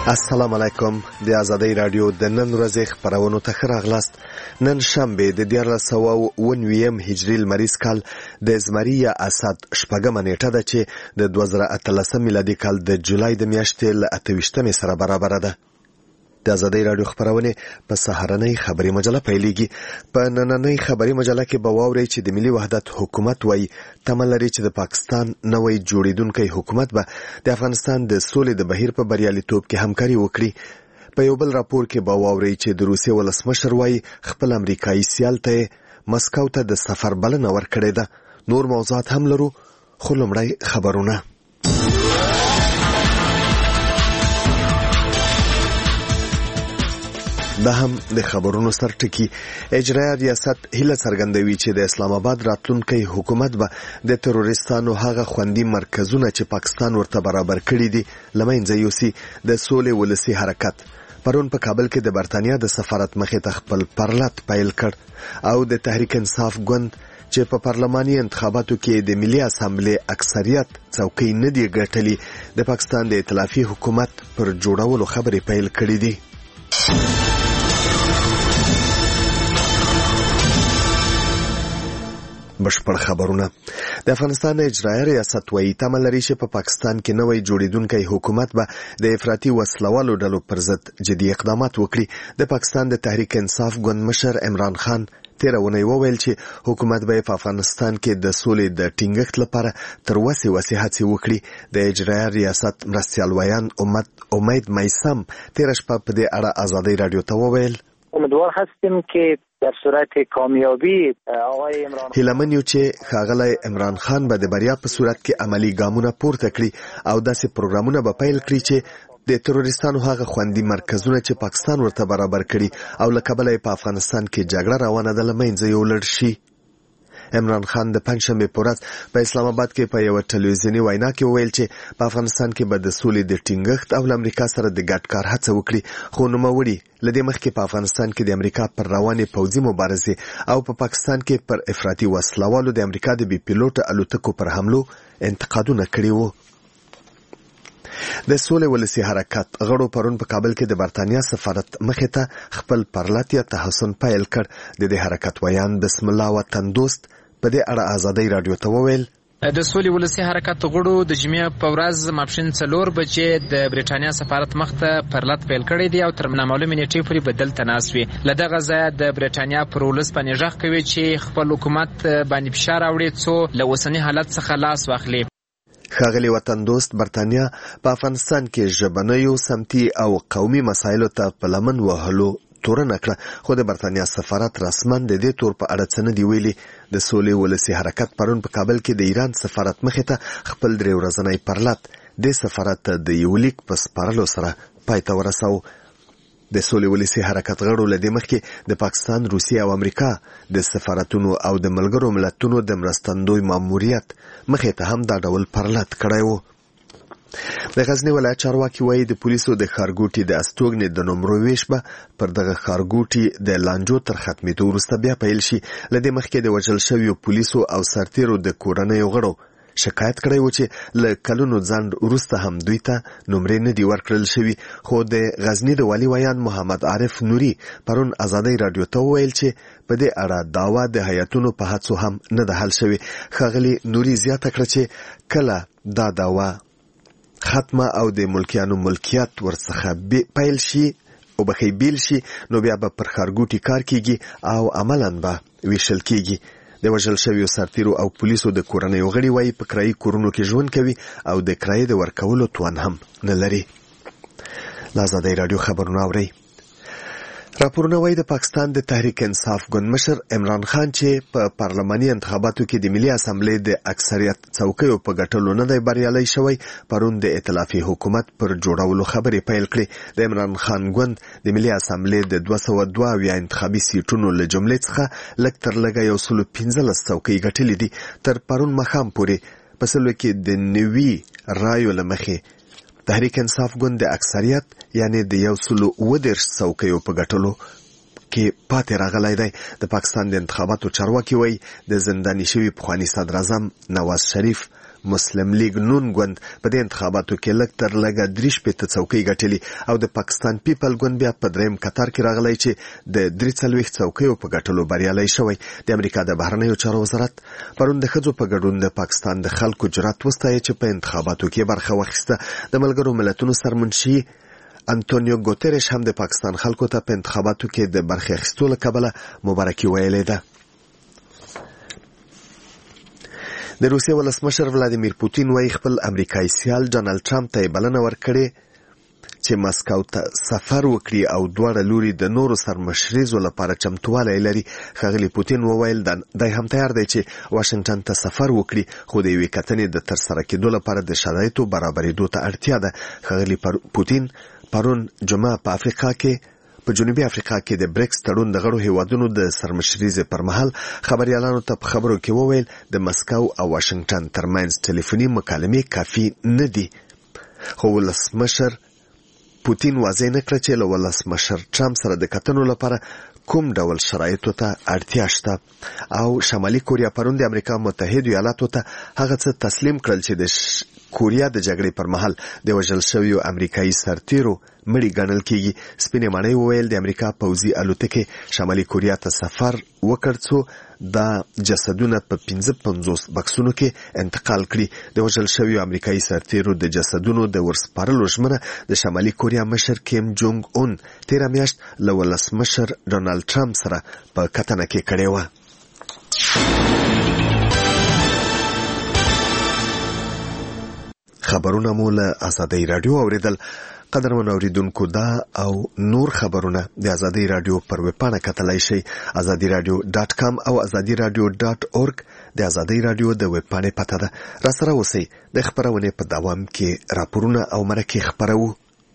السلام علیکم. د آزادۍ رادیو د نن ورځې خبرونو ته ښه راغلاست. نن شنبه د 1409 هجري لمریز کال د زمري یا اسد شپږمه نیټه ده چې د 2013 میلادي کال د جولای د میاشتې له 28 سره برابر ده. د آزادۍ رادیو خبرونه په سهارنۍ خبري مجله پیلېږي. په نننۍ خبري مجله کې به واورئ چې د ملي وحدت حکومت وايي تمه لري چې د پاکستان نوی جوړیدونکی حکومت به د افغانستان د سولې د بهیر په بریالیتوب کې همکاري وکړي. په یو بل راپور کې به واورئ چې د روسیې ولسمشر وايي خپل امریکایي سیال ته مسکو ته د سفر بلنه ورکړې ده. نور موضوعات هم لرو، خو لومړی خبرونه. دا هم د خبرونو سرټکی. اجرایه ریاست هیله څرګندوي چې د اسلام آباد راتلونکي حکومت به د تروریستانو هغه خوندي مرکزونه چې پاکستان ورته برابر کړی دي لمنځه یوسي. د سولې ولسی حرکت پرون په کابل کې د برتانیا د سفارت مخې ته خپل پرلط پیل کړ او د تحریک انصاف ګوند چې په پارلماني انتخاباتو کې د ملي اسامبلې اکثریت څوکۍ نه دی ګټلې د پاکستان د ائتلافي حکومت پر جوړولو خبرې پیل کړې دي. بشپړ خبرونه. د افغانستان اجرایه ریاست وايي تمه لري چې په پاکستان کې نوی جوړیدونکی حکومت به د افراطي وسلوالو ډلو پر ضد جدي اقدامات وکړي. د پاکستان د تحریک انصاف ګوند مشر عمران خان تیره اونۍ وویل چې حکومت به په افغانستان کې د سولې د ټینګښت لپاره تر وسې هڅې وکړي. د اجرایه ریاست مرستیال ویان امید میسم تیره شپه په دې اړه آزادۍ رادیو ته وویل امیدوار هستیم که در صورت کامیابی آقای عمران هیلمن یو چې ښاغلی عمران خان به د بریا په صورت کې عملی ګامونه پورته کړي او داسې پروګرامونه به پیل کړي چې د تروریستانو هغه خوندي مرکزونه چې پاکستان ورته برابر کړي او له کبله په افغانستان کې جګړه روانه ده لمنځه یوړل شي. عمران خان د پنځشنبه په ورځ په اسلام آباد کې په یو ټلویزیوني وینا کې وویل چې په افغانستان کې به د سولې د ټینګښت او امریکا سره د ګډ کار هڅه وکړي. خو نوموړي لدې مخکې په افغانستان کې د امریکا پر روانې پوځي مبارزې او په پاکستان کې پر افراطي وسلوالو د امریکا د بي پیلوټ الوتکو پر حملو انتقادونه کړي وو. د سولې ولسی حرکت غړو پرون په کابل کې د برتانیا سفارت مخې ته خپل پرلط یا تحسن پیل کړ. د دې حرکت ویان بسم الله وطن دوست په دې اړه آزادۍ رادیو ته وویل د سولې ولسی حرکت غړو د جمعې په ورځ ماپښین 4 بجې د برېټانیا سفارت مخ ته پرلط پیل کړی دی او تر نامعلومې نیټې پورې بدل تناس وي. له دغه ځایه د برېټانیا پر ولس باندې غږ کوي چې خپل حکومت باندې فشار راوړي څو له اوسني حالت څخه لاس واخلي. ښاغلی وطن دوست برتانیا په افغانستان کې ژبنیو سمتي او قومي مسایلو ته په لمن وهلو تورنه کړه، خو د برتانیا سفارت رسماً د دې تور په اړه څه نه دی ویلي. د سولې ولسی حرکت پرون په کابل کې د ایران سفارت مخې ته خپل 3 ورځنی پرلط د سفارت د یو لیک په سپارلو سره پای ته ورساو. د سولې ولسی حرکت غړو له دې مخکې د پاکستان، روسیې او امریکا د سفارتونو او د ملګرو ملتونو د مرستندوی ماموریت مخې ته هم دا ډول پرلط کړی و. د غزنی ولایت چارواکي وایي د پولیسو د ښارګوټي د استوګنې د نمرو ویش به پر دغه ښارګوټي د لانجو تر ختمېدو وروسته بیا پیل شي. له دې مخکې د وژل شویو پولیسو او سرتیرو د کورنیو غړو شکایت کړی و چې له کلونو ځنډ وروسته هم دوی ته نمرې نه دي ورکړل شوي. خو د غزنی د والي ویان محمد عارف نوري پرون آزادۍ رادیو ته وویل چې په دې اړه دعوا د هیئتونو په هڅو هم نه ده حل شوې. ښاغلي نوري زیاته کړه چې کله دا دعوا ختمه او د ملکیانو ملکیت ورڅخه پیل شي او بخې بیل شي نو بیا به پر ښارګوټي کار کیږي او عملاً به ویشل کیږي. د وژل شویو سرتیرو او پولیسو د کورنیو غړي وایي په کرایي کورونو کې ژوند کوي او د کرایې د ورکولو توان هم نه لري. له آزادۍ رادیو خبرونه اورئ. راپورونه وایي د پاکستان د تحریک انصاف ګوند مشر عمران خان چې په پارلماني انتخاباتو کې د ملي اسامبلې د اکثریت څوکیو په ګټلو نه دی بریالی شوی، پرون د ائتلافي حکومت پر جوړولو خبرې پیل کړې. د عمران خان ګوند د ملي اسامبلې د 202 انتخابي سیټونو له جملې څخه لږ تر لږه 115 څوکۍ ګټلې دي. تر پرون ماښام پورې په سلو کې د 90 رایو له مخې تحریک انصاف ګوند د اکثریت یعنی د 130 څوکیو په ګټلو کې پاتې راغلی دی. د پاکستان د انتخاباتو چارواکي وایي د زنداني شوي پخواني صدراعظم نواز شریف مسلم لیگ نون ګوند په دې انتخاباتو کې لږ تر لږه 3 څوکۍ ګټلې او د پاکستان پیپل ګوند بیا په دریم قطار کې راغلی چې د 43 څوکیو په ګټلو بریالی شوی. د امریکا د بهرنیو چارو وزارت پرون د ښځو په ګډون د پاکستان د خلکو جرأت وستایه چې په انتخاباتو کې برخه واخیسته. د ملګرو ملتونو سرمنشي انټونیو ګوتریش هم د پاکستان خلکو ته په انتخاباتو کې د برخې اخیستو له کبله مبارکي ویلې ده. د روسیې ولسمشر ولادیمیر پوتین وايي خپل امریکایي سیال ډانلډ ټرمپ ته بلنه ورکړې چې مسکو ته سفر وکړي او دواړه لوري د نورو سرمشریزو لپاره چمتوالی لري. ښاغلي پوتین وویل دی هم تیار دی چې واشنګټن ته سفر وکړي، خو د یوې کتنې د ترسره کېدو لپاره د شرایطو برابرېدو ته اړتیا ده. ښاغلي پوتین پرون جمعه په جنوبي افریقا کې د بریکس تړون د غړو هیوادونو د سرمشریزې پر مهال خبريالانو ته په خبرو کې وویل د مسکو او واشنګټن ترمنځ ټلیفوني مکالمې کافي نه دي. خو ولسمشر پوتین واضح نه کړ چې له ولسمشر ټرمپ سره د کتنو لپاره کوم ډول شرایطو ته اړتیا شته. او شمالي کوریا پرون د امریکا متحده ایالاتو ته هغه څه تسلیم کړل چې د کوریا د جګړې پر مهال د وژل شویو امریکایي سرتیرو مړي ګڼل کېږي. سپینې ماڼۍ وویل د امریکا پوځي الوتکې شمالي کوریا ته سفر وکړ څو د جسدونه په 55 بکسونو کې انتقال کړي. د وژل شویو امریکایي سرتیرو د جسدونو د ورسپارلو ژمنه د شمالي کوریا مشر کیم جونګ اون تیره میاشت له ولسمشر ډونالډ ټرمپ سره په کتنه کې کړې وه. خبرونه مو له آزادۍ رادیو اوریدل. قدرمن اوریدونکو دا او نور خبرونه د آزادۍ رادیو پر ویبپاڼه کتلای شئ azadiiradio.com او azadiiradio.org د آزادۍ رادیو د ویبپاڼې پته ده. راسره اوسئ. د خبرونې په دوام کې راپورونه او مرکې خبرو.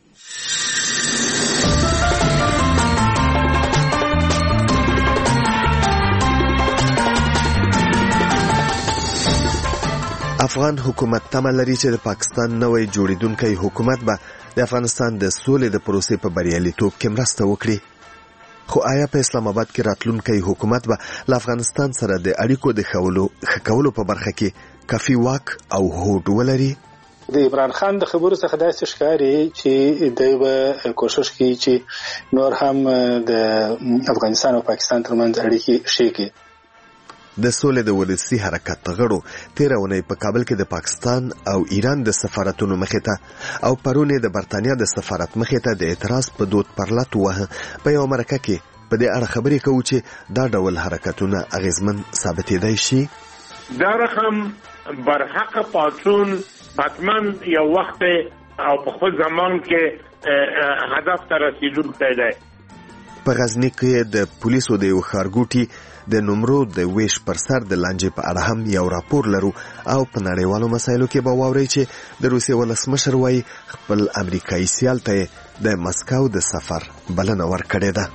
افغان حکومت تمه لري چې د پاکستان نوی جوړیدونکی حکومت به د افغانستان د سولې د پروسې په بریالیتوب کې مرسته وکړي. خو آیا په اسلام آباد کې راتلونکی حکومت به له افغانستان سره د اړیکو د ښه کولو په برخه کې کافي واک او هوډ ولري؟ د عمران خان د خبرو څخه داسې ښکاري چې دوی به کوشش کوي چې نور هم د افغانستان او پاکستان ترمنځ اړیکې ښې کړي. د سولې د ولسي حرکت غړو تیره اونۍ په کابل کې د پاکستان او ایران د سفارتونو مخې ته او پرون د برتانیا د سفارت مخې ته د اعتراض په دود پرلط وه. په یو مرکه کې په دې اړه خبرې کوو چې دا ډول حرکتونه اغیزمن ثابتېدای شي. دا رقم برحق پاڅون حتما یو وخت او په خپل زمان کې هدف ته رسیدونکی دی. په غزني کې د پولیسو د یو ښارګوټي د نمرو د ویش پر سر د لانجې په اړه هم یو راپور لرو او په نړیوالو مسایلو کې به واورئ چې د روسیې ولسمشر وايي خپل امریکایي سیال ته د مسکو د سفر بلنه ورکړې ده.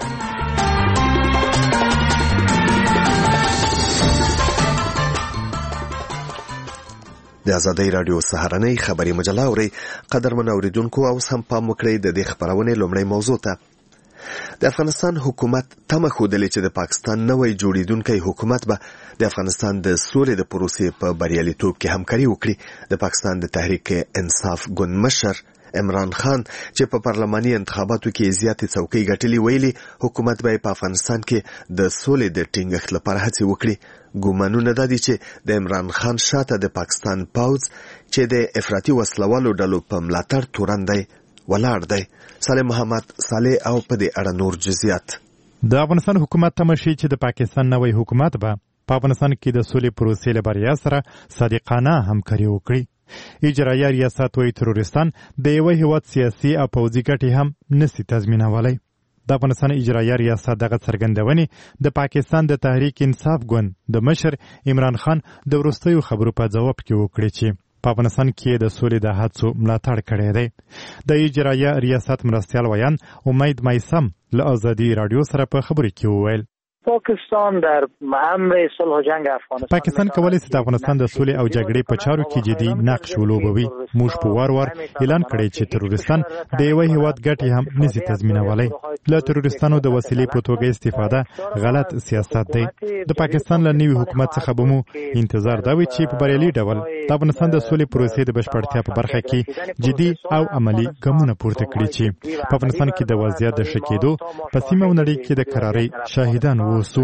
د آزادۍ رادیو سهارنۍ خبري مجله اورئ. قدرمن اوریدونکو اوس هم پام وکړئ د دې خبرونې لومړی موضوع ته. د افغانستان حکومت تمه ښودلې چې د پاکستان نوی جوړیدونکی حکومت به د افغانستان د سولې د پروسې په بریالیتوب کې همکاري وکړي. د پاکستان د تحریک انصاف ګوند مشر عمران خان چې په پارلماني انتخاباتو کې زیاتې څوکۍ ګټلې ویلي حکومت به په افغانستان کې د سولې د ټینګښت لپاره هڅې وکړي. ګومانونه دا دي چې د عمران خان شاته د پاکستان پوځ چې د افراطي وسلوالو ډلو په ملاتړ تورن دی ولاړ دی. صالح محمد صالح او په دې اړه نور جزئیات. د افغانستان حکومت تمه شي چې د پاکستان نوی حکومت به په افغانستان کې د سولې پروسې له بریا سره صادقانه همکاري وکړي. اجرایه ریاست وایي تروریستان د یو هیواد سیاسي او پوځي ګټې هم نشي تضمینولی. د افغانستان اجرایه ریاست دغه څرګندونې د پاکستان د تحریک انصاف ګوند د مشر عمران خان د وروستیو خبرو په ځواب کې وکړي چې په افغانستان کې د سولې د هڅو ملاتړ کړی دی. د اجرایه ریاست مرستیال ویان امید مایسم له آزادي رادیو سره په خبرې کې وویل پاکستان در امر صلح جنگ افغانستان پاکستان کولی شي د افغانستان د سولې او جګړې په چارو کې جدي نقش ولوبوي. موږ په وار اعلان کړی چې تروریستان د یو هیواد ګټې هم نشي تضمینولای. له تروریستانو د وسیلې په توګه استفاده غلط سیاست دی. د پاکستان له نوي حکومت څخه به مو انتظار دا وي چې په بریالي ډول د افغانستان د سولې پروسې د بشپړتیا په برخه کې جدي او عملی ګامونه پورته کړي چې په افغانستان کې د وضعیت د ښه کېدو په سیمه او نړۍ کې د قرارۍ شاهدان ووسو.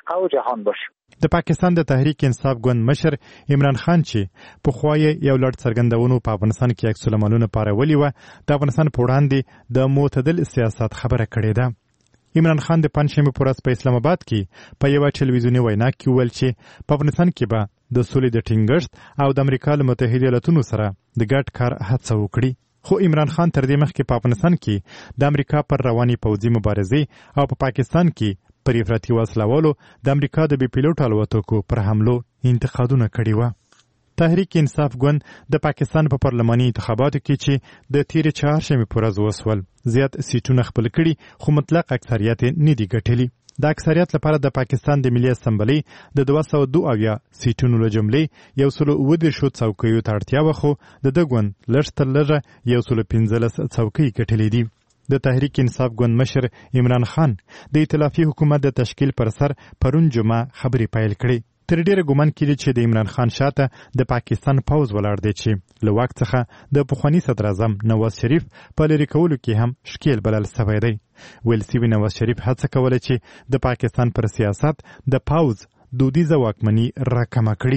د پاکستان د تحریک انصاف ګوند مشر عمران خان چې په خوای یو لړ څرګندونو په افغانستان کې عکس العملونه پارولي و د افغانستان په وړاندې د معتدل سیاست خبره کړې ده. عمران خان د پنځشنبه په ورځ په اسلام آباد کې په یو ټلویزیوني وینا کې ویل چې په افغانستان کې به د سولې د ټینګښت او د امریکا له متحده ایالاتونو سره د ګډ کار هڅه وکړي. خو عمران خان تر دې مخکې په افغانستان کې د امریکا پر رواني پوځي مبارزې او په پاکستان کې پر افراطي وسلوالو د امریکا د بي پیلوټ الوتکو پر حملو انتقادونه کړي وو. تحریک انصاف ګوند د پاکستان په پارلماني انتخاباتو کې چې د تیر چهارشنبه په ورځ وسول زیات سیټونه خپل کړي خو مطلق اکثریت نه دی ګټلی. د اکثریت لپاره د پاکستان د ملي اسمبلی د 202 سیټونو له جملې 110 څوکیو ته اړتیا وه، خو د دې ګوند لږ تر لږه 115 څوکۍ ګټلې دي. د تحریک انصاف ګوند مشر عمران خان د ائتلافي حکومت د تشکیل پر سر پرون جمعه خبرې پیل کړې. تر ډیره ګومان کړي چې د عمران خان شاته د پاکستان پوځ ولاړ دی چې له واک څخه د پخواني صدر اعظم نواز شریف په لرې کولو کې هم شکیل بلل سوی دی. ویل سوي نواز شریف هڅه کوله چې د پاکستان پر سیاست د پوځ دودیزه واکمني راکمه کړي.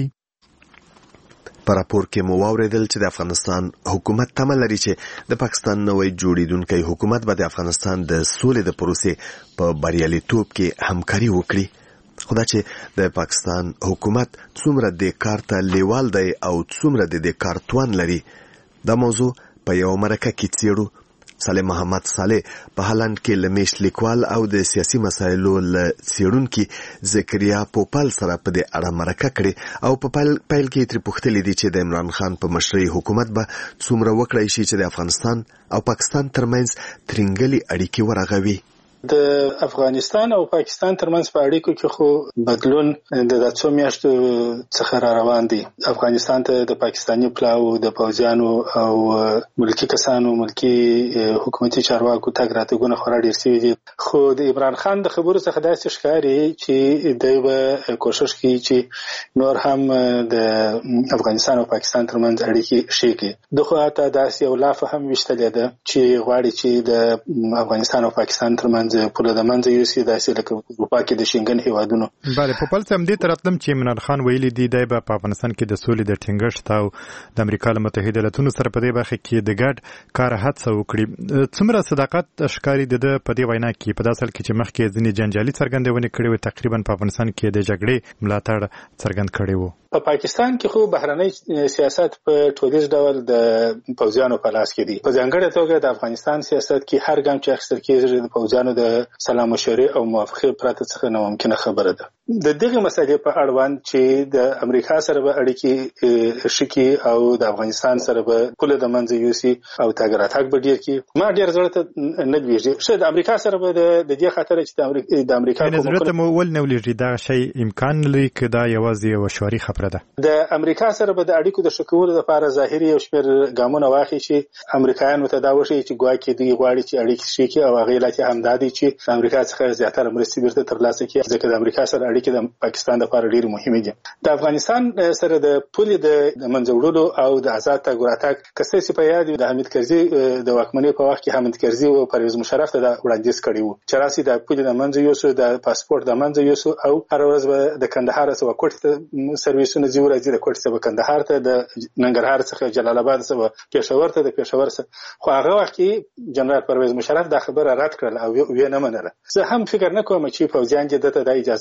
په راپور کې مو واوریدل چې د افغانستان حکومت تمه لري چې د پاکستان نوی جوړیدونکی حکومت به د افغانستان د سولې د پروسې په بریالیتوب کې همکاري وکړي. خو دا چې د پاکستان حکومت څومره د کار ته لیوال دی او څومره د کار توان لري، دا موضوع په یو مرکه کې څیړو. صالح محمد صالح په هالند کې لمیش لیکوال او د سیاسي مسایلو له څیړونکي زکریا پوپل سره په دې اړه مرکه کړې او په پیل کې ترې پوښتلې دي چې د عمران خان په مشرۍ حکومت به څومره وکړی شي چې د افغانستان او پاکستان ترمنځ ترنګلي اړیکې ورغوي. د افغانستان او پاکستان ترمنځ په اړیکو کې خو بدلون د څو میاشتو څخه را روان دی. افغانستان ته د پاکستاني پلاو د پوځیانو او ملکی کسانو ملکی حکومتي چارواکو تګ راتګونه خورا ډیر شوي دي. خو د عمران خان د خبرو څخه داسې ښکاري چې دوی به کوشش کوي چې نور هم د افغانستان او پاکستان ترمنځ اړیکې ښې کړي. دغه حتی داسې یو لافه هم ویشتلې ده چې غواړي چې د افغانستان او پاکستان ترمنځ پوله د منځه یوسي، داسې لکه اروپا کې د شینګن هیوادونو. بله، په پل څه همدې ته راتلم چې عمران خان ویلي دي دی به په افغانستان کې د سولې د ټینګښت او د امریکا له متحده ایالاتونو سره په دې برخه کې د ګډ کار هڅه وکړي. څومره صداقت ښکاري د ده په دې وینا کې په داسې حال کې چې مخکې ځینې جنجالي څرګندونې کړې وې، تقریبا په افغانستان کې د جګړې ملاتړ څرګند کړی و. په پاکستان کې خو بهرنی سیاست په ټولیز ډول د پوځیانو په لاس کې دی. په ځانګړې توګه د افغانستان سیاست کې هر ګام چې اخیستل کېږي د پوځیانو د سلام مشورې او موافقې پرته څخه ناممکنه خبره ده. د دغه مسلې په اړوند چې د امریکا سره به اړیکې ښې کړي او د افغانستان سره به پوله د منځه یوسي او تګ راتګ به ډېر کړي، ما ډېر زړه ته نه لوېږي. ښه، د امریکا سره به د دې خاطر چې د امریکا زړه ته مو ول نه ولېږي، دغه شی امکان لري که دا یوازې یوه شعاري خبره ده. د امریکا سره به د اړیکو د ښه کولو لپاره ظاهري یو شمېر ګامونه واخلي چې امریکایانو ته دا وښیي چې ګواکې دوی غواړي چې اړیکې ښې کړي، او هغې علت یې همدا دی چې د امریکا څخه زیاتره مرستې بیرته ترلاسه کړي، ځکه د امریکا سره اړیکې د پاکستان لپاره ډېرې مهمې دي. د افغانستان سره د پولې د منځه وړلو او د آزاد تګ راتګ که څه په یاد وي، د حامد کرزي د واکمنۍ په وخت کې حامد کرزي او پرویز مشرف ته دا وړاندیز کړی و چې راسي د پولې د منځه یوسو، د پاسپورت د منځه یوسو، او هر ورځ به د کندهار څخه کوټې ته سرویسونه ځي، ورځي د کوټې څخه کندهار ته، د ننګرهار څخه جلال آباد څخه پېښور ته، د پېښور څخه. خو هغه وخت کې جنرال پرویز مشرف دا خبره رد کړل او ویې نه منله. زه هم فکر نه کوم چې پوځیان دې ته د اجازه ورکړي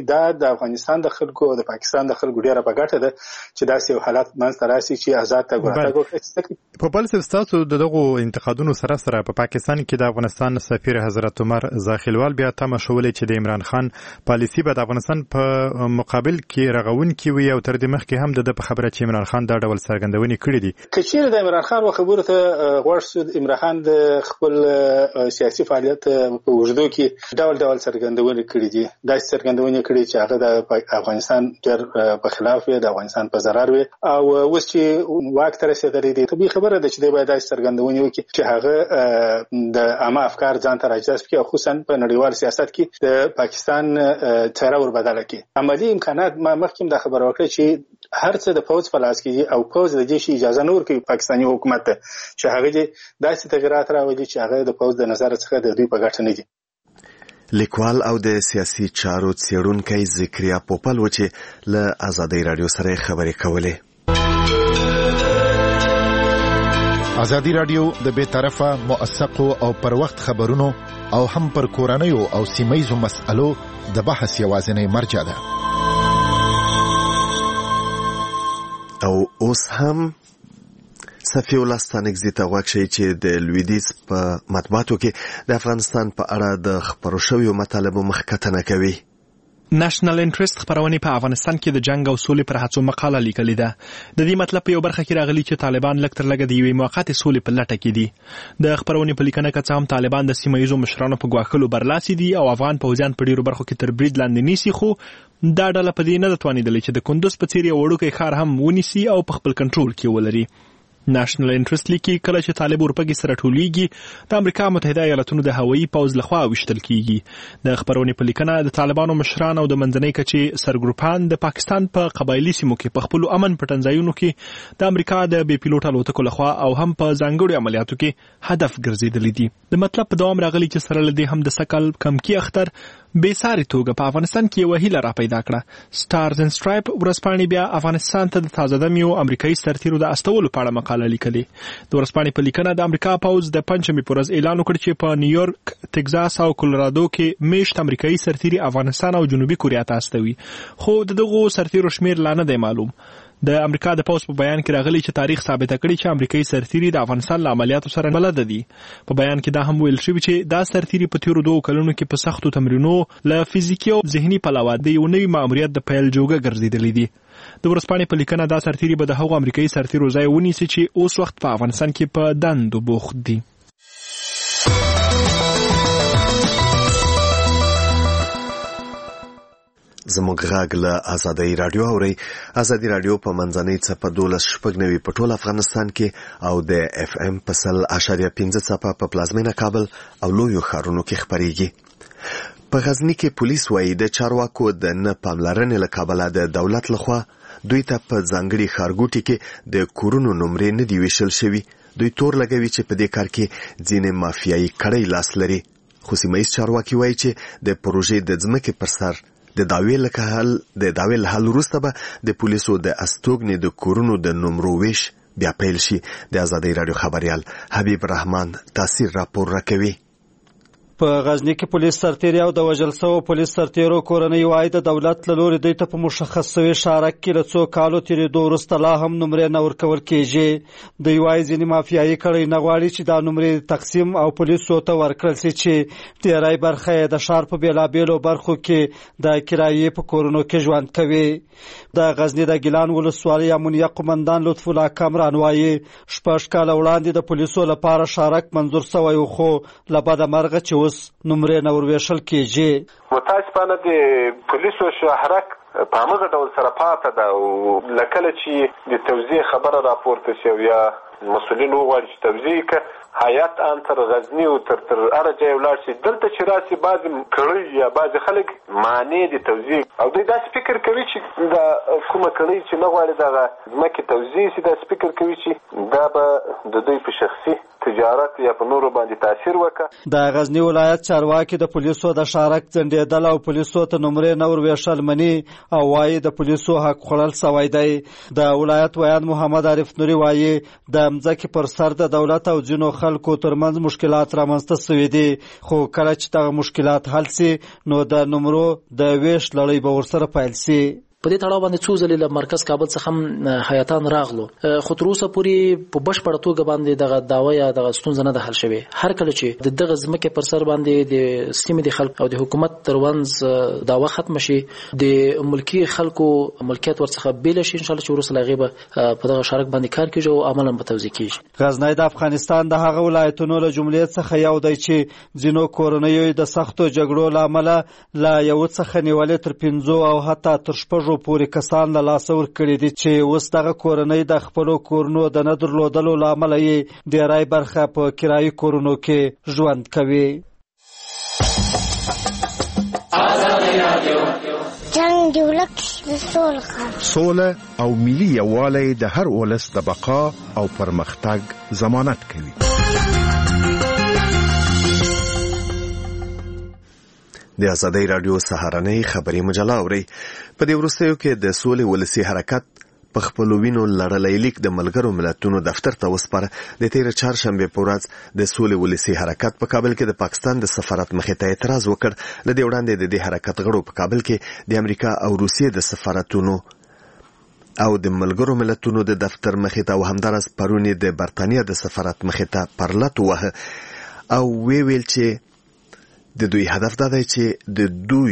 دا د افغانستان د خلکو او د پاکستان د خلکو ډیره په ګټه ده چې داسې یو حالت منځته راشي چې آزاد تګ ورتګ وکړي. په بل څه تاسو دغه انتقادونو سره په پاکستان کې د افغانستان سفیر حضرت عمر زاخیلوال بیا تمه شولې چې د عمران خان پالیسی به د افغانستان په مقابل کې رغون کې وي او تر دې مخکې هم د په خبره چې عمران خان دا ډول څرګندونې کړې دي. کچېر د عمران خان خبرو ته غوړ شو، عمران خان د خپل سیاسي فعالیت په وجودو کې ډول څرګندونې کړې دي. دا څرګندونې کړې چې هغه د افغانستان ډېر په خلاف وي، د افغانستان په ضرر وي، او اوس چې واک ته رسېدلی دی طبیعي خبره ده چې دی باید داسې څرګندونې وکړي چې هغه د عامه افکار ځان ته راجذب کړي او خصوصا په نړیوال سیاست کې د پاکستان څهره ور بدله کړي. عملي امکانات ما مخکې دا خبره وکړه چې هر څه د پوځ په لاس کې او پوځ د دې شي اجازه نه ورکوي پاکستاني حکومت ته چې هغه داسې تغیرات راولي چې هغه د پوځ د نظر څخه د دوی په ګټه نه دي. لیکوال او د سیاسي چارو څېړونکی ذکریا پوپل و چې له ازادۍ راډیو سره خبرې کولې. ازادي راډیو د بې طرفه موثقو او پر وخت خبرونو او هم پر کورنیو او سیمه‌یزو مسألو د بحث یوازینی مرجع ده. او اوس هم صفی الله ستانکزی ته غوږ شئ چې د لویدیځ په مطبوعاتو کې د افغانستان په اړه د خپرو شویو مطالبو مخکتنه کوي. نېشنل انټرست خبرونه په افغانستان کې د جنگ او سولې پر هڅو مقاله لیکلې ده. د دې مطلب په یو برخه کې راغلي چې طالبان لږ تر لږه د یوې موقتې سولې په لټه کې دي. د خبرونې په لیکنه کې هم طالبان د سیمه ییزو مشرانو په ګواښلو برلاسي دي او افغان پوځیان په ډیرو برخو کې تر برید لاندې نیسي، خو دا ډله په دې نه توانېدلې چې د کندوز په څیر یو وړوکی ښار هم ونیسي او په خپل کنټرول کې ولري. نېشنل انټرست لیکي کله چې طالب اورپګي سره ټولېږي د امریکا متحده ایالاتونو د هوایي پوځ لخوا وشتل کیږي. د خبرونې په لیکنه د طالبانو مشران او د منځنۍ کچې سرګروپان د پاکستان په قبایلي سیمو کې په خپل امن پټنځایونو کې د امریکا د بې پیلوټ الوتکو لخوا او هم په ځانګړو عملیاتو کې هدف ګرځېدلي دي. د مطلب په دوام راغلي چې سره لدی هم د سکل کمکی اختر بې ساري توګه په افغانستان کې یو هیله را پیدا کړه. سټارز اینډ سټرایپ ورځپاڼې بیا افغانستان ته د تازه دمیو امریکایي سرتیرو د استولو په اړه مقاله لیکلې. د ورځپاڼې په لیکنه د امریکا پوځ د پنځمې په ورځ اعلان وکړ چې په نیویورک، ټکزاس او کولورادو کې میشت امریکایي سرتیري افغانستان او جنوبي کوریا ته استوي، خو دغه سرتیرو شمیر لا نه دی معلوم. د امریکا د پوځ په بیان کې راغلی چې تاریخ ثابته کړي چې امریکایي سرتیري د افغانستان له عملیاتو سره بلد دي. په بیان کې دا هم ویل شوی چې دا سرتیري په تیرو 2 کلونو کې په سختو تمرینونو له فزیکي او ذهني پلوه د یو نوي ماموریت د پیل جوګه ګرځېدلې دي. د ورځپاڼې په لیکنه دا سرتیري به د هغو امریکایي سرتیرو ځای ونیسي چې اوس وخت په افغانستان کې په دندو بوخت دي. زموږ غږ له ازادۍ راډیو اورئ. ازادۍ راډیو په منځنۍ څپه 12.9 په ټول افغانستان کې او د اف ام په 100.5 څپه په پلازمینه کابل او لویو ښارونو کې خپرېږي. په غزني کې پولیس وایي د چارواکو د نه پاملرنې له کبله د دولت لخوا دوی ته په ځانګړي ښارګوټي کې د کورونو نمرې نه دي ویشل شوي. دوی تور لګوي چې په دې کار کې ځینې مافیایي کړۍ لاس لري. خو سیمه‌ییز چارواکي وایي چې د پروژې د ځمکې پر سر د دعوې له حل وروسته به د پولیسو د استوګنې د کورونو د نمرو ویش بیا پیل شي. د ازادۍ راډیو خبریال حبیب رحمان تاثیر راپور راکوي. په غزنی کې پولیس سرتیري او د وژل شوو پولیس سرتیرو کورنۍ وايي د دولت له لوري دوی ته په مشخص شوي شارک کې له څو کالو تېرېدو وروسته لا هم نمرې نه ورکول کېږي. دوی وايي ځینې مافیایي کړۍ نه غواړي چې دا نمرې تقسیم او پولیسو ته ورکړل شي چې ډېری برخه یې د ښار په بېلابېلو برخو کې د کرایې په کورونو کې ژوند کوي. د غزني د ګیلان ولسوالۍ امنیه قمندان لطف الله کامران وايي 6 کاله وړاندې د پولیسو لپاره شارک منظور شوی و، خو له بده مرغه چې اوس نمرې نه ورویشل کېږي. متاسفانه د پولیسو شهرک په همغه ډول سره پاته ده او لکله چې د توزیع خبره راپورته شي یا مسؤلین وغواړي چې توزیع کړي هیات ان تر غزنی او تر هر ځای ولاړ شي، دلته چې راسي بعضې کړۍ یا بعضې خلک معنی د توزیع او دوی داسې فکر کوي چې دا کومه کړۍ چې نه غواړي دغه ځمکې توزیع شي، داسې فکر کوي چې دا به د دوی په شخصي تجارت یا په نورو باندې تاثیر وکړي. د غزنی ولایت چارواکي د پولیسو د شارک ځنډېدل او پولیسو ته نمرې نه ورویشل مني او وایي د پولیسو حق خوړل سوی دی. د ولایت ویان محمد عارف نوري وایي د مځکې پر سر د دولت او ځینو خلکو ترمنځ مشکلات رامنځته سوي دي، خو کله چې دغه مشکلات حل سي نو د نمرو د ویش لړۍ به ورسره پیل سي. په دې تړاو باندې څو ځلې له مرکز کابل څخه هم حیاتان راغلو، خو تر اوسه پورې په بشپړه توګه باندې دغه دعوه یا دغه ستونزه نه ده حل شوې. هر کله چې دغه ځمکې پر سر باندې د سیمې د خلکو او د حکومت ترمنځ دعوه ختم شي، د ملکي خلکو ملکیت ورڅخه بیل شي، ان شاء الله چې وروسته له هغې به په دغه شارک باندې کار کېږي او عملاً به توزیع کېږي. غزنی د افغانستان د هغه ولایتونو له جملې څخه یو دی چې ځینو کورنیو د سختو جګړو له امله له یو څخه نیولې تر 5 او حتی تر 6 پورې کسان له لاسه ورکړي دي چې اوس دغه کورنۍ د خپلو کورونو د نه درلودلو له امله یې ډېری برخه په کرایي کورونو کې ژوند کوي. جنګ د ولس سوله او ملي یووالی د هر ولس د بقا او پرمختګ ضمانت کوي. د ازادۍ راډیو سهارنۍ خبري مجله اوري. په دې وروستیو کې د سولې ولسي حرکت په خپلو وینو لړلی لیک د ملګرو ملتونو دفتر ته وسپاره. د تېره چهارشنبې په ورځ د سولې ولسي حرکت په کابل کې د پاکستان د سفارت مخې ته اعتراض وکړ. له دې وړاندې د دې حرکت غړو په کابل کې د امریکا او روسیې د سفارتونو او د ملګرو ملتونو د دفتر مخې ته او همداراز پرون د برتانیا د سفارت مخې ته پرلط ووهه او ویل چې د دوی هدف دا دی چې د دوی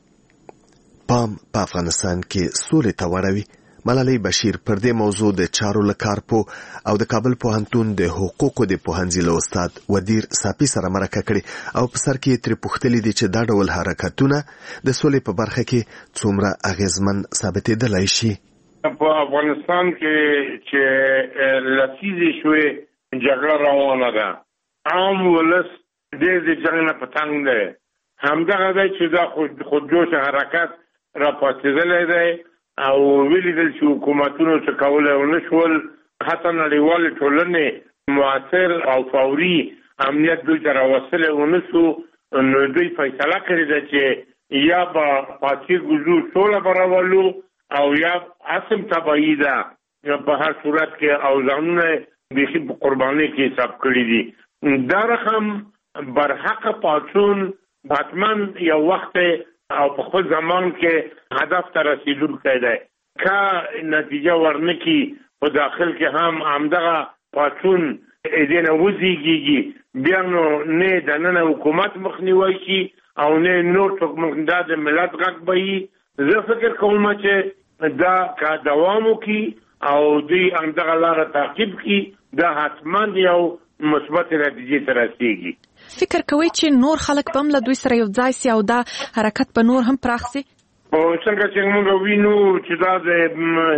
پام په افغانستان کې سولې ته واړوي. ملالۍ بشیر پر دې موضوع د چارو له کارپو او د کابل پوهنتون د حقوقو د پوهنځي له استاد ودیر صافي سره مرکه کړې او په سر کې ترې پوښتلي دي چې دا ډول حرکتونه د سولې په برخه کې څومره اغیزمن ثابتېدلی شي. په افغانستان کې چې لسیزې شوې جګړه روانه ده، عام ولس ډېر د جنګ نه په تنګ دی. همدغه دی چې دا خودجوش حرکت را پاڅېدلی دی او ولیدل چې حکومتونو څه کولی ونه شول، حتی نړیوالې ټولنې مؤثر او فوري امنیت دوی ته راوستلی ونه شو، نو دوی فیصله کړې ده چې یا به پاڅېږو ځو سوله به راولو او یا اصل تباهي ده په هر صورت کې، او ځانونه بیخي په قربانۍ کې حساب کړي دي. دا رقم برحق پاڅون حتما یو وخت او په خپل زمان کې هدف ته رسیدونکی دی. که نتیجه ورنکي په داخل کې هم همدغه پاڅون دې نه وزېږېږي، بیا نو نه دننه حکومت مخنیوی شي او نه نور څوک، دا د ملت غږ به وي. زه فکر کوم چې دا که دوام وکړي او دوی همدغه لاره تعقیب کړي، دا حتما یو مثبت نتیجې ته رسیږي. فکر کوئ چې نور خلک به هم له دوی سره یو ځای سي او دا حرکت به نور هم پراخ سي؟ څنګه چې موږ وینو چې دا د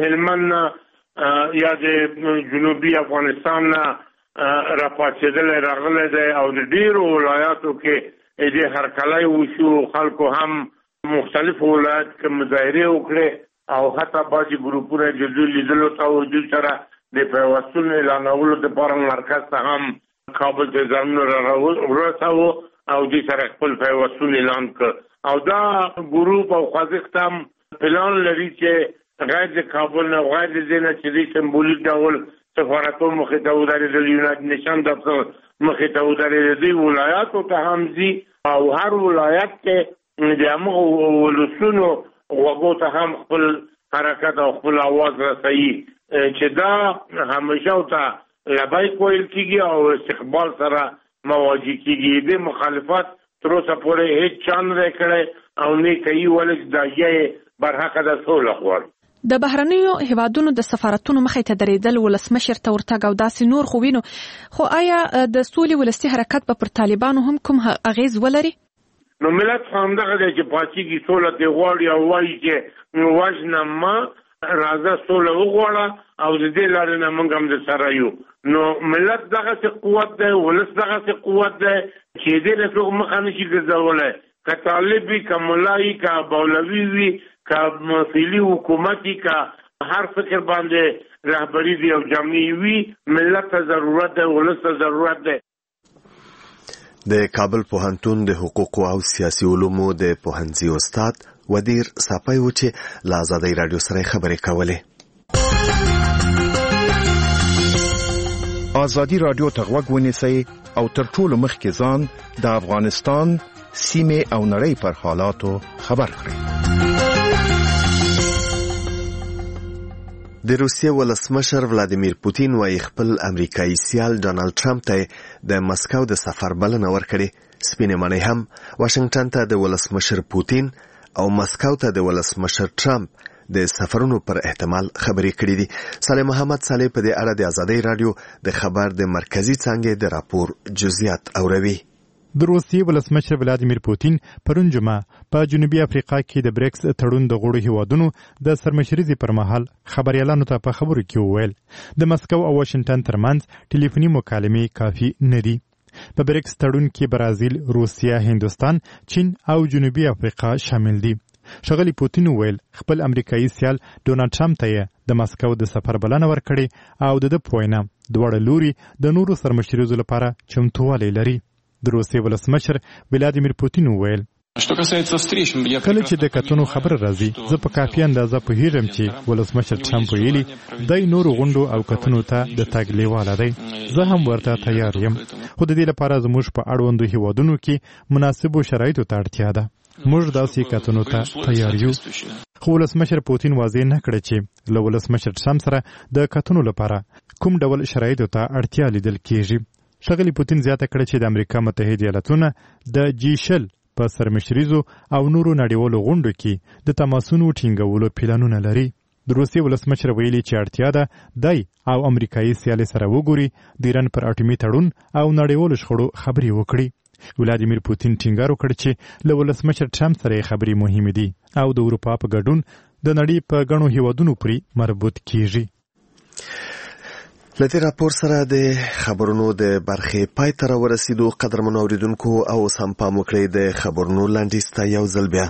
هلمند یا د جنوبي افغانستان نه راپاڅېدلی راغلی دی او د ډېرو ولایاتو کې دې هرکلی وشو، خلکو هم مختلفو ولایت کې مظاهرې وکړې او حتی بعضې ګروپونه د دوی لیدلو ته او دوی سره د پیوستون اعلانولو دپاره مرکز ته هم کابل ته ځانونه ورسوو او دوی سره خپل پیوستون اعلان کړ. او دا ګروپ او خوځښت هم پلان لري چې غیر د کابل نه غیر د دې نه چې دوی سمبولیک ډول سفارتونو مخې ته ودرېدل، یونایټډ نیشن دفتر مخې ته ودرېدل، دوی ولایاتو ته هم ځي او هر ولایت کې د همغو ولسونو غوږو ته هم خپل حرکت او خپل اواز رسوي چې دا همیشه ته لبیک ویل کېږي او استقبال سره مواجه کېږي. د مخالفت تر اوسه پورې هیڅ چا نه دی کړی او نه کوي، ولې دا یې برحقه ده سوله غواړي. د بهرنیو هیوادونو د سفارتونو مخې ته درېدل، ولسمشر ته ورتګ او داسې نور خو وینو، خو آیا د سولې ولسي حرکت به پر طالبانو هم کوم اغیز ولري؟ نو ملت همدغه دی چې پاڅېږي سوله ترې غواړي او وایي چې وژنه ما راځه سوله وغواړه او د دې لارې نه موږ هم د سره یو. نو ملت دغسې قوت دی، ولس دغسې قوت دی چې دې نه څوک مخه نشي ګرځولی، که طالب وي، که ملا وي، که مولوي وي، که فعلي حکومت وي، که هر فکر باندې رهبري دی او جامعي وي، ملت ته ضرورت دی، ولس ته ضرورت دی. د کابل پوهنتون د حقوقو او سیاسي علومو د پوهنځي استاد ودیر صافی و چې له آزادۍ راډیو سره خبرې کولې. آزادي راډیو ته غوږ ونیسئ او تر ټولو مخکې ځان د افغانستان سیمې او نړۍ پر حالاتو خبر کړئ. د روسیې ولسمشر ولادیمیر پوتین وايي خپل امریکایي سیال ډانلډ ټرمپ ته د مسکو د سفر بلنه ورکړې. سپینې ماڼۍ هم واشنگټن ته د ولسمشر پوتین او مسکو ته د ولسمشر ټرمپ د سفرونو پر احتمال خبرې کړې دي. صالح محمد صالح په دې اړه د آزادۍ راډیو د خبر د مرکزی څانګې د راپور جزئیات اوروي. د روسیې ولسمشر ولادیمیر پوتین پرون جمعه په جنوبي افریقا کې د بریکس تړون د غړو هیوادونو د سرمشريزي پر مهال خبريالانو ته په خبرو کې وویل د مسکو او واشنگټن ترمنځ ټلیفوني مکالمې کافي نه دي. په بریکس تړون کې برازیل، روسیا، هندوستان، چین او جنوبي افریقا شامل دي. ښاغلي پوتین وویل خپل امریکایي سیال ډونالډ ټرمپ ته د مسکو د سفر بلنه ورکړې او د پوینه دواړه لوري د نورو سرمشريزو لپاره چمتووالی لري. د روسیې ولسمشر ولادیمیر پوتین وویل کله چې د کتنو خبر راځي زه په کافي اندازه پوهیږم چې ولسمشر ټرمپ ویلي دای نورو غونډو او کتنو ته د تګ لیواله دی. زه هم ورته تیار یم، خو د دې لپاره زموږ په اړوندو هیوادونو کې مناسبو شرایطو ته اړتیا ده. موږ داسې کتنو ته تیار یو. خو ولسمشر پوتین واضح نه کړ چې له ولسمشر ټرمپ سره د کتنو لپاره کوم ډول شرایطو ته اړتیا لیدل کیږي. ښاغلي پوتین زیاته کړه چې د امریکا متحده ایالاتونه د G20 په سرمشريزو او نورو نړیوالو غونډو کې د تماسونو ټینګولو پلانونه لري. د روسیې ولسمشر ویلي چې اړتیا ده دای او امریکایي سیالي سره وګوري د ایران پر اټومي تړون او نړیوالو شخړو خبرې وکړي. ولادیمیر پوتین ټینګار وکړ چې له ولسمشر ټرمپ سره خبرې مهمه دي او د اروپا په ګډون د نړۍ په غنو هیوادونو پورې مربوط کیږي. لدې راپور سره د خبرونو د برخې پای ته ورسېدو. قدرمنو اوریدونکو او سم پام وکړئ د خبرونو لاندې ستا یو ځل بیا.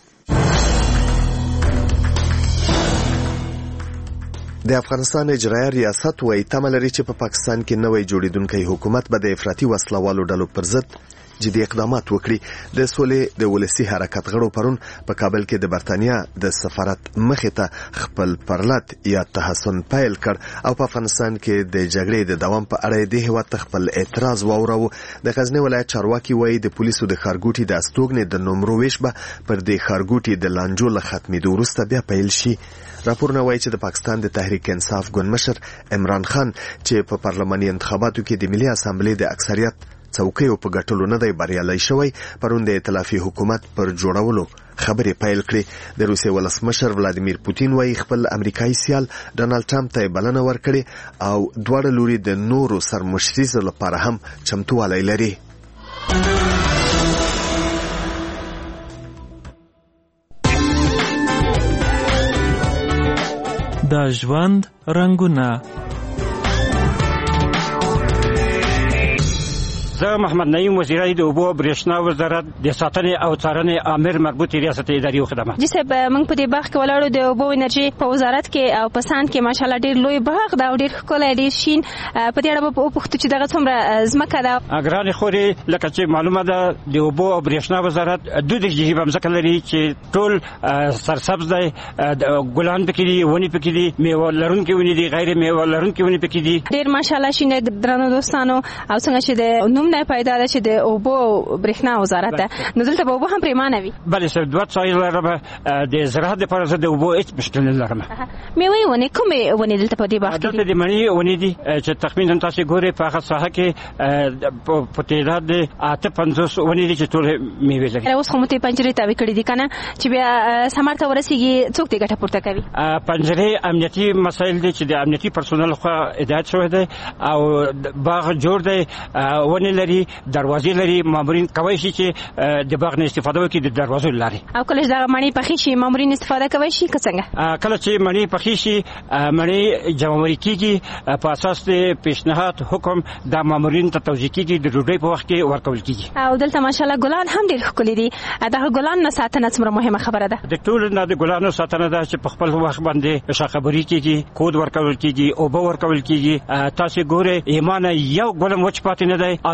د افغانستان اجرایه ریاست وايي تمه لري چې په پاکستان کې نوی جوړیدونکی حکومت به د افراطي وسلوالو ډلو پر ضد جدي اقدامات وکړي. د سولې د ولسی حرکت غړو پرون په کابل کې د برتانیا د سفارت مخې ته خپل پرلط یا تحسن پیل کړ او په افغانستان کې د جګړې د دوام په اړه د هیواد خپل اعتراض واوراوه. د غزنی ولایت چارواکي وایي د پولیسو د خارګوټي د استوګنې د نمرو ویش به پر د خارګوټي د لانجو له ختمېدو وروسته بیا پیل شي. راپورونه وایي چې د پاکستان د تحریک انصاف ګوند مشر عمران خان چې په پارلماني انتخاباتو کې د ملي اسامبلې د اکثریت څوکیو په ګټلو نه دی بریالی شوی پرون د ائتلافي حکومت پر جوړولو خبرې پیل کړې. د روسیې ولسمشر ولادیمیر پوتین وايي خپل امریکایي سیال ډانلډ ټرمپ ته بلنه ورکړې او دواړه لوري د نورو سرمشريزو لپاره هم چمتووالی لري. د ژوند رنگونه. زه محمد نعیم وزیرای د اوبو برېښنا وزارت د ساتنې او څارنې امر مربوط ریاست اداري خدمات. جسه موږ په دې باغ کې ولاړو د اوبو انرژي په وزارت کې او په سان کې ماشالله ډېر لوی باغ دا ډېر ښکلی ډېر شین. په دې اړه په پوښتنه چې دغه څومره ځمکه ده. اګران خوري لکه چې معلومه ده د اوبو او برېښنا وزارت دوه د جهیب ځمکه لري چې ټول سرسبز دی. ګلان پکې دي، ونې پکې دي، میوه لرونکي ونې دي، غیر میوه لرونکي ونې پکې دي. ډېر ماشالله شین درنو دوستانو او څنګه چې د نوم نه پیدا ده چې د اوبو برېښنا وزارت ده نو دلته به اوبه هم پریمانه وي. بله سر دوه ځای لرم د زراعت لپاره زه د اوبو هیڅ مشکل نه لرم. میوې ونې کومې ونې دلته په دې باغ کې دلته د مڼې ونې دي چې تقریبا تاسو ګورئ په هغه ساحه کې په تعداد د 850 ونې دي چې ټول میوې لري. اوس خو مو ته پنجرې تاوې کړې دي کنه چې بیا سمار ته ورسیږي څوک دې ګټه پورته کوي. پنجرې امنیتي مسایل دي چې د امنیتي پرسونل خو هدایت شوی دی او باغ جوړ دی، ونې لري، دروازې لري، مامورین کوي چې د باغ نه استفاده وکړي د دروازو لاري. او کله چې دا مڼې پخې شي مامورین استفاده کوي شي که څنګه؟ کله چې مڼې پخې شي مڼې جمعوري کیږي په اساس د پیشنهاد حکم د مامورین ته توجیه کیږي د ډوډۍ په وخت کې ورکول کیږي. او دلته ماشالله ګلان هم ډېر ښکلي دي. دا ګلان نه ساتنه څومره مهمه خبره ده. د ټول نه د ګلانو ساتنه ده چې په خپل وخت باندې شاخبري کیږي، کود ورکول کیږي، اوبه ورکول کیږي. تاسو ګوره ایمانه یو ګلم وچ پاتې نه دی او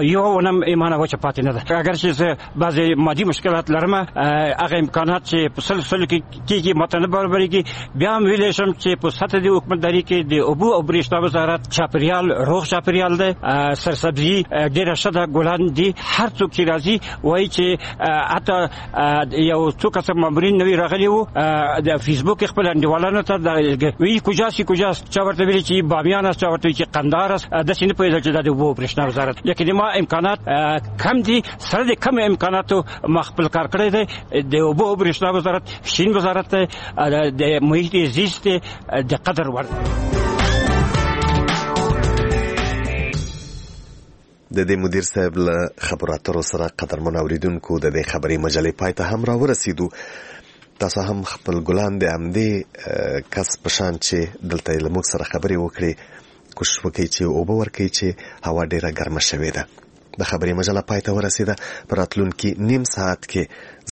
یو ونم ایمانه وچه پاتې نه ده. اگر چې زه بعضې مادي مشکلات لرم هغه امکانات چې په سلو کې کېږي ماته نه برابرېږي. بیا هم ویلی شم چې په سطح د حکومتداري کې د اوبو او برېښنا وزارت چاپېریال روغ چاپېریال دی، سرسبزي ډېره ښه ده، ګلان دي. هر څوک چې راځي وایي چې حتی یو څو کسه مامورین نوي راغلي وو د فیسبوک خپل انډیوالانو ته وایي کجاست چا ورته ویلي چې بامیان است، چا ورته ویلي چې قندهار است. داسې نه پوهېدل چې دا د اوبو او برېښنا وزارت. لیکن ما امکانات کم دي، سره د کم امکاناتو ما خپل کار کړی دی. د اوبو او برېښنا وزارت شین وزارت دی، د محیط زیست دی، د قدر وړ. د دې مدیر صاحب له خبرو اترو سره قدرمن اوریدونکو د دې خبري مجلې پای ته هم راورسېدو. تاسو هم خپل ګلان د همدې کس په شان چې دلته له موږ سره خبرې وکړي کوشش وکړئ چې اوبه ورکړئ چې هوا ډېره ګرمه شوې ده. د خبري مجله پای ته ورسېده. په راتلونکي نیم ساعت کې